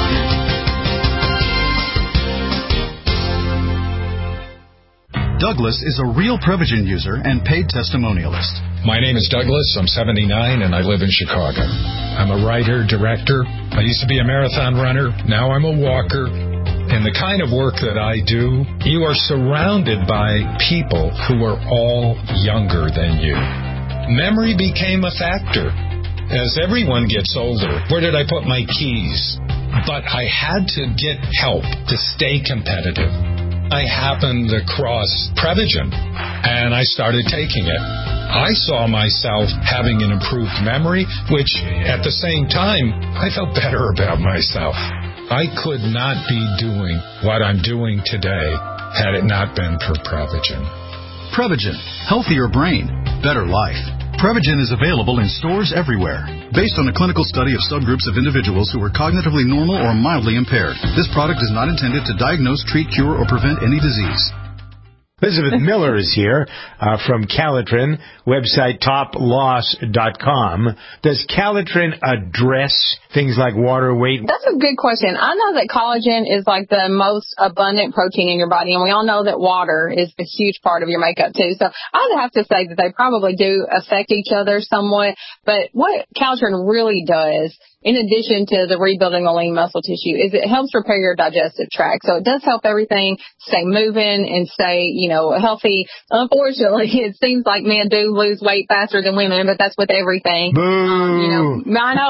Douglas is a real Prevagen user and paid testimonialist. My name is Douglas. I'm seventy-nine, and I live in Chicago. I'm a writer, director. I used to be a marathon runner. Now I'm a walker. In the kind of work that I do, you are surrounded by people who are all younger than you. Memory became a factor. As everyone gets older, where did I put my keys? But I had to get help to stay competitive. I happened across Prevagen, and I started taking it. I saw myself having an improved memory, which at the same time, I felt better about myself. I could not be doing what I'm doing today had it not been for Prevagen. Prevagen. Healthier brain. Better life. Prevagen is available in stores everywhere. Based on a clinical study of subgroups of individuals who were cognitively normal or mildly impaired, this product is not intended to diagnose, treat, cure, or prevent any disease. Elizabeth Miller is here uh, from Calitrin, website top loss dot com. Does Calitrin address things like water weight? That's a good question. I know that collagen is like the most abundant protein in your body, and we all know that water is a huge part of your makeup too. So I'd have to say that they probably do affect each other somewhat. But what Calitrin really does, in addition to the rebuilding the lean muscle tissue, is it helps repair your digestive tract. So it does help everything stay moving and stay, you know, healthy. Unfortunately, it seems like men do lose weight faster than women, but that's with everything. Boo! Um, you know, I know,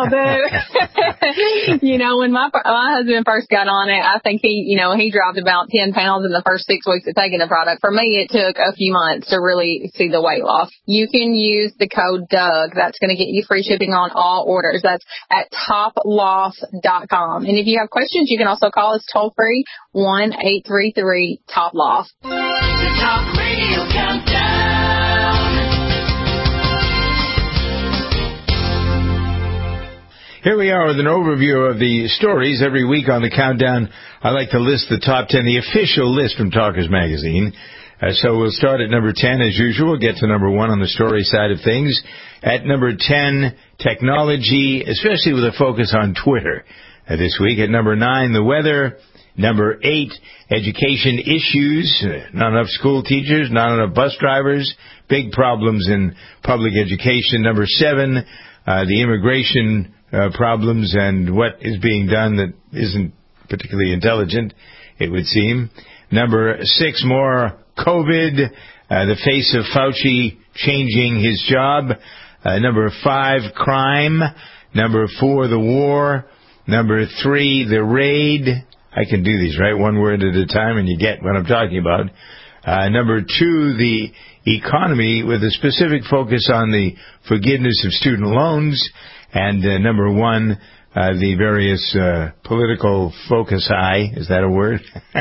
boo. You know, when my my husband first got on it, I think he, you know, he dropped about ten pounds in the first six weeks of taking the product. For me, it took a few months to really see the weight loss. You can use the code Doug. That's going to get you free shipping on all orders. That's at top loss dot com. And if you have questions, you can also call us toll free, one eight three three top loss. The Talk Radio Countdown. Here we are with an overview of the stories every week on the Countdown. I like to list the top ten, the official list from Talkers Magazine. Uh, so we'll start at number ten as usual, get to number one on the story side of things. At number ten, technology, especially with a focus on Twitter uh, this week. At number nine, the weather. Number eight, education issues. Uh, not enough school teachers, not enough bus drivers. Big problems in public education. Number seven, uh, the immigration uh, problems and what is being done that isn't particularly intelligent, it would seem. Number six, more COVID, uh, the face of Fauci changing his job. Uh, number five, crime. Number four, the war. Number three, the raid. I can do these, right? One word at a time, and you get what I'm talking about. Uh, number two, the economy, with a specific focus on the forgiveness of student loans. And uh, number one, Uh, the various uh, political foci, is that a word?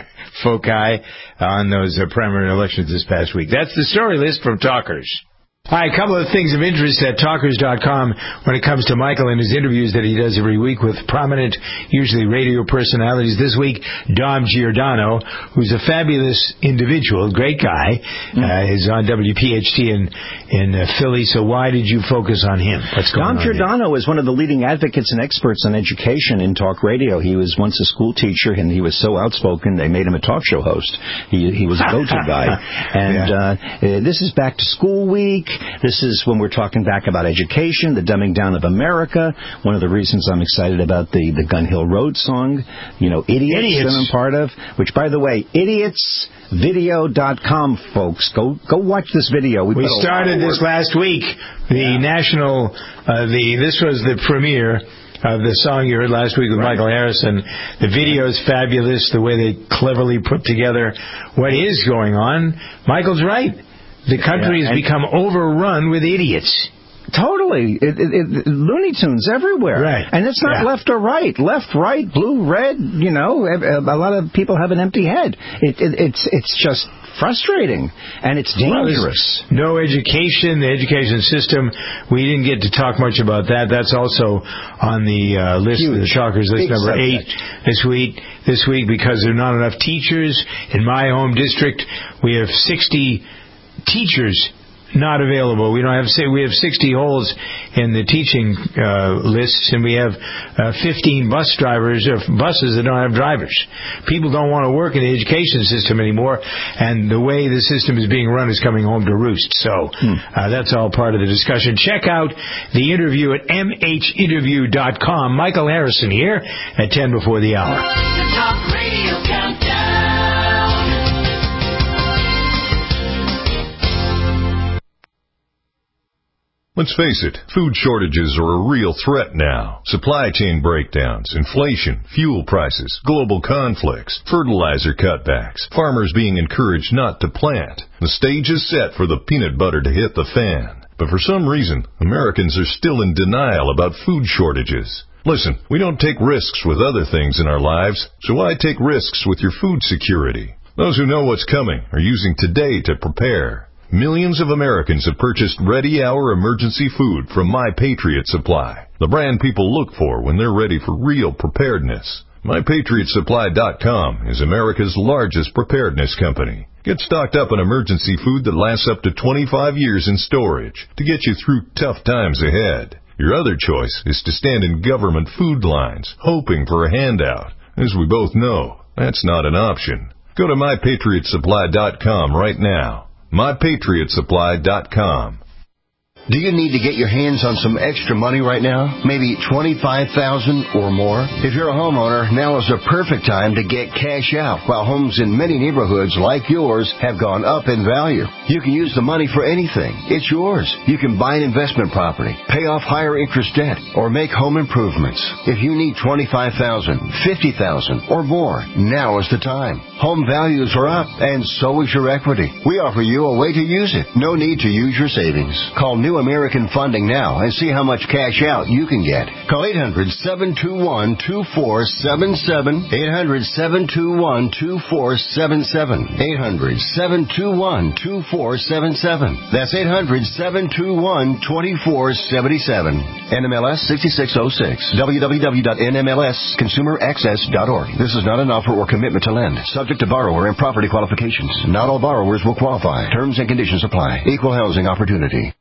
Foci on those uh, primary elections this past week. That's the story list from Talkers. Hi, a couple of things of interest at talkers dot com when it comes to Michael and his interviews that he does every week with prominent, usually radio personalities. This week, Dom Giordano, who's a fabulous individual, great guy, mm. uh, is on W P H T in, in uh, Philly. So why did you focus on him? What's going Dom on Giordano here? is one of the leading advocates and experts on education in talk radio. He was once a school teacher, and he was so outspoken, they made him a talk show host. He, he was a go-to guy. And yeah. uh, this is back to school week. This is when we're talking back about education, the dumbing down of America. One of the reasons I'm excited about the, the Gun Hill Road song, you know, Idiots, Idiots. that I'm part of, which, by the way, idiots video dot com, folks. Go go watch this video. We, we started this last week. The yeah. national, uh, the this was the premiere of the song you heard last week with right. Michael Harrison. The video is fabulous, the way they cleverly put together what is going on. Michael's right. The country yeah, has become overrun with idiots. Totally. It, it, it, Looney Tunes everywhere. Right. And it's not Yeah. left or right. Left, right, blue, red, you know, a, a lot of people have an empty head. It, it, it's it's just frustrating, and it's dangerous. Well, no education, the education system. We didn't get to talk much about that. That's also on the uh, list, Huge. the Shockers list Big number subject. eight this week. This week, because there are not enough teachers in my home district, we have sixty teachers not available. We don't have we have sixty holes in the teaching uh, lists, and we have uh, fifteen bus drivers or buses that don't have drivers. People don't want to work in the education system anymore, and the way the system is being run is coming home to roost. So uh, that's all part of the discussion. Check out the interview at m h interview dot com. Michael Harrison here at ten before the hour. The Talk Radio Countdown. Let's face it, food shortages are a real threat now. Supply chain breakdowns, inflation, fuel prices, global conflicts, fertilizer cutbacks, farmers being encouraged not to plant. The stage is set for the peanut butter to hit the fan. But for some reason, Americans are still in denial about food shortages. Listen, we don't take risks with other things in our lives, so why take risks with your food security? Those who know what's coming are using today to prepare. Millions of Americans have purchased ready-hour emergency food from My Patriot Supply, the brand people look for when they're ready for real preparedness. My Patriot Supply dot com is America's largest preparedness company. Get stocked up on emergency food that lasts up to twenty-five years in storage to get you through tough times ahead. Your other choice is to stand in government food lines, hoping for a handout. As we both know, that's not an option. Go to My Patriot Supply dot com right now. My Patriot Supply dot com. Do you need to get your hands on some extra money right now? Maybe twenty-five thousand dollars or more? If you're a homeowner, now is the perfect time to get cash out while homes in many neighborhoods like yours have gone up in value. You can use the money for anything. It's yours. You can buy an investment property, pay off higher interest debt, or make home improvements. If you need twenty-five thousand dollars, fifty thousand dollars, or more, now is the time. Home values are up, and so is your equity. We offer you a way to use it. No need to use your savings. Call New American Funding now and see how much cash out you can get. Call eight hundred, seven two one, two four seven seven, eight hundred, seven two one, two four seven seven, eight hundred, seven two one, two four seven seven. That's eight hundred, seven two one, two four seven seven. N M L S sixty-six oh six. w w w dot n m l s consumer access dot org. This is not an offer or commitment to lend. Subject to borrower and property qualifications. Not all borrowers will qualify. Terms and conditions apply. Equal housing opportunity.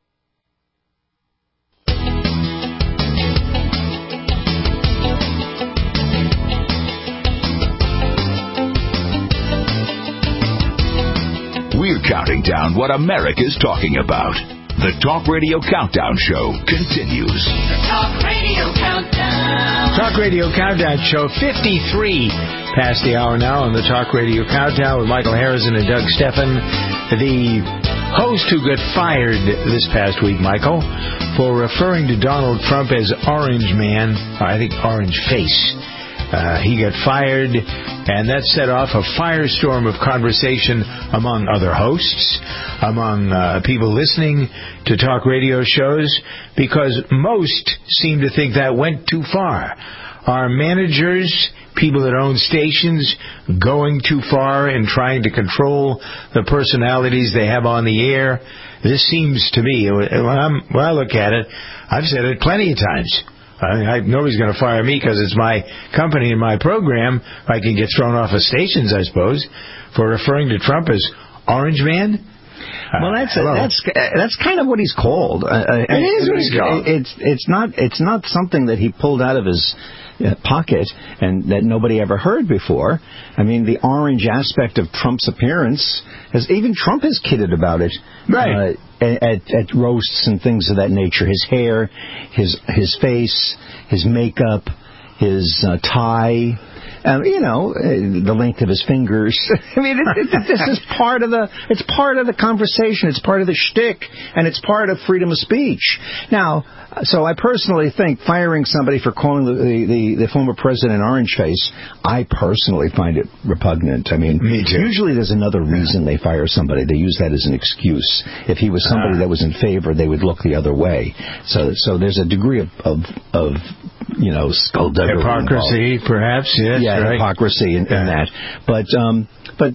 We're counting down what America's talking about. The Talk Radio Countdown Show continues. The Talk Radio Countdown. Talk Radio Countdown Show, fifty-three past the hour now on the Talk Radio Countdown with Michael Harrison and Doug Steffen. The host who got fired this past week, Michael, for referring to Donald Trump as Orange Man, I think Orange Face. Uh, he got fired, and that set off a firestorm of conversation among other hosts, among uh, people listening to talk radio shows, because most seem to think that went too far. Are managers, people that own stations, going too far in trying to control the personalities they have on the air? This seems to me, when, I'm, when I look at it, I've said it plenty of times. I mean, I, nobody's going to fire me because it's my company and my program. I can get thrown off of stations, I suppose, for referring to Trump as Orange Man. Well, that's uh, that's that's kind of what he's called. Uh, it is what he's called. It's it's not it's not something that he pulled out of his uh, pocket and that nobody ever heard before. I mean, the orange aspect of Trump's appearance, has even Trump has kidded about it. Right. Uh, At, at roasts and things of that nature. His hair, his his face, his makeup, his uh, tie, Um, you know, uh, the length of his fingers. I mean, it, it, this is part of the. It's part of the conversation. It's part of the shtick, and it's part of freedom of speech. Now, so I personally think firing somebody for calling the the, the former president orange face, I personally find it repugnant. I mean, Me too. usually there's another reason they fire somebody. They use that as an excuse. If he was somebody uh, that was in favor, they would look the other way. So, so there's a degree of of, of you know, skullduggery, hypocrisy, involved. Perhaps. Yes, yeah, right. hypocrisy in, yeah. in that. But um, but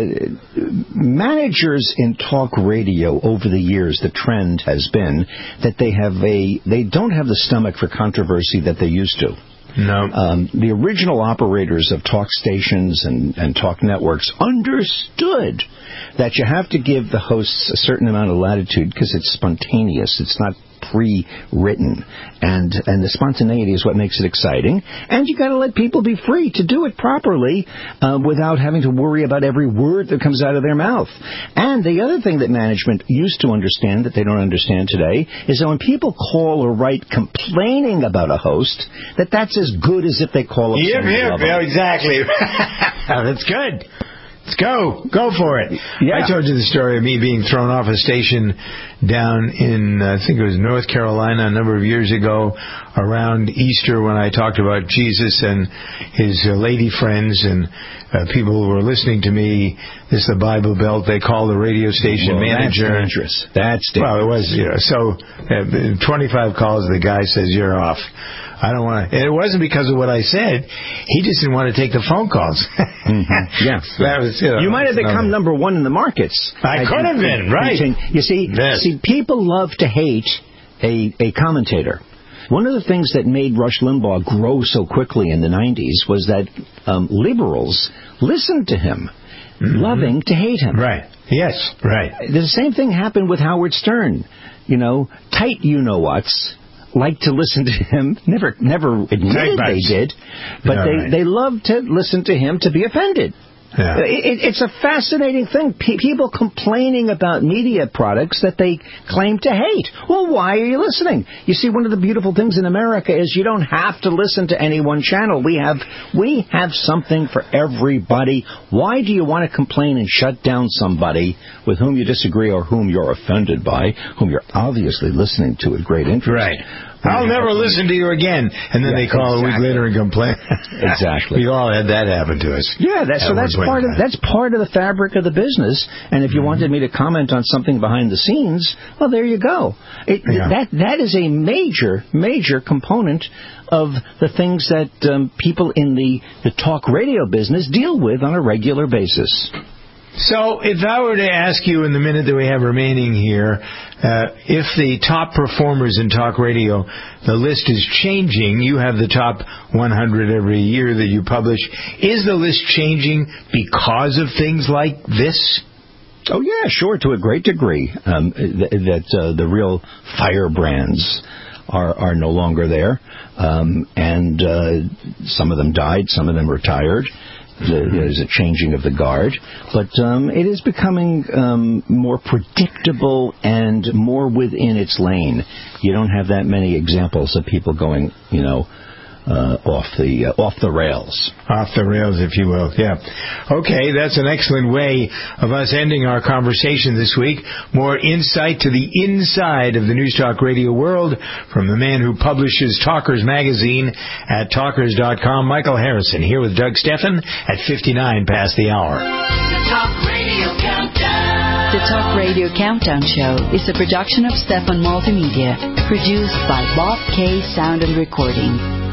uh, managers in talk radio over the years, the trend has been that they have a they don't have the stomach for controversy that they used to. No. Um, the original operators of talk stations and, and talk networks understood that you have to give the hosts a certain amount of latitude because it's spontaneous. It's not pre-written, and and the spontaneity is what makes it exciting. And you got to let people be free to do it properly uh, without having to worry about every word that comes out of their mouth. And the other thing that management used to understand that they don't understand today is that when people call or write complaining about a host, that that's as good as if they call up. Yep, yep, yeah, exactly. That's good. Let's go. Go for it. Yeah. I told you the story of me being thrown off a station down in, I think it was North Carolina a number of years ago around Easter when I talked about Jesus and his uh, lady friends and uh, people who were listening to me. This is the Bible Belt. They called the radio station well, manager. That's dangerous. That's dangerous. Well, it was, you know, so uh, twenty-five calls, the guy says, you're off. I don't want to. And it wasn't because of what I said. He just didn't want to take the phone calls. mm-hmm. Yeah. That was, you know, you might have become number one in the markets. I, I could have been, right. You see, yes. see, people love to hate a, a commentator. One of the things that made Rush Limbaugh grow so quickly in the nineties was that um, liberals listened to him, mm-hmm. loving to hate him. Right. Yes, right. The same thing happened with Howard Stern. You know, tight you-know-whats like to listen to him, never never admitted they did, but no, they, right. they loved to listen to him to be offended. Yeah. It, it's a fascinating thing. Pe- people complaining about media products that they claim to hate. Well, why are you listening? You see, one of the beautiful things in America is you don't have to listen to any one channel. We have we have something for everybody. Why do you want to complain and shut down somebody with whom you disagree or whom you're offended by, whom you're obviously listening to with great interest? Right. I'll never listen to you again. And then yeah, they call exactly. a week later and complain. Exactly. We all had that happen to us. Yeah, that's, so that's part of that's part of the fabric of the business. And if you mm-hmm. wanted me to comment on something behind the scenes, well, there you go. It, yeah. That that is a major, major component of the things that um, people in the, the talk radio business deal with on a regular basis. So if I were to ask you in the minute that we have remaining here, uh, if the top performers in talk radio, the list is changing, you have the top one hundred every year that you publish, is the list changing because of things like this? Oh, yeah, sure, to a great degree. Um, th- that uh, the real firebrands are, are no longer there. Um, and uh, some of them died, some of them retired. There's a changing of the guard, but um, it is becoming um, more predictable and more within its lane. You don't have that many examples of people going, you know, uh, off the uh, off the rails. Off the rails, if you will, yeah. Okay, that's an excellent way of us ending our conversation this week. More insight to the inside of the News Talk Radio world from the man who publishes Talkers Magazine at talkers dot com, Michael Harrison, here with Doug Steffen at fifty-nine past the hour. The Talk Radio Countdown. The Talk Radio Countdown Show is a production of Steffen Multimedia, produced by Bob K. Sound and Recording.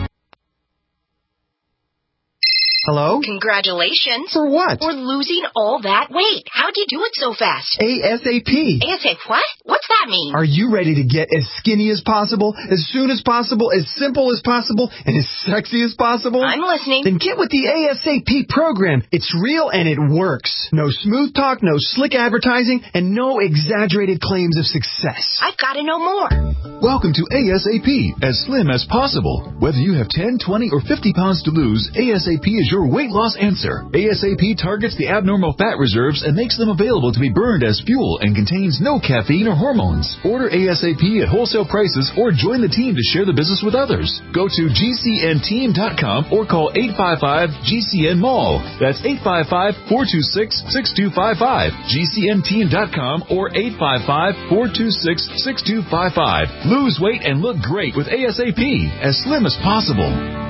Hello? Congratulations. For what? For losing all that weight. How'd you do it so fast? ASAP. ASAP what? What's that mean? Are you ready to get as skinny as possible, as soon as possible, as simple as possible, and as sexy as possible? I'm listening. Then get with the ASAP program. It's real and it works. No smooth talk, no slick advertising, and no exaggerated claims of success. I've got to know more. Welcome to ASAP, as slim as possible. Whether you have ten, twenty, or fifty pounds to lose, ASAP is your your weight loss answer. ASAP targets the abnormal fat reserves and makes them available to be burned as fuel and contains no caffeine or hormones. Order ASAP at wholesale prices or join the team to share the business with others. Go to G C N team dot com or call eight five five G C N mall. That's eight five five, four two six, six two five five. G C N team dot com or eight five five, four two six, six two five five. Lose weight and look great with ASAP, as slim as possible.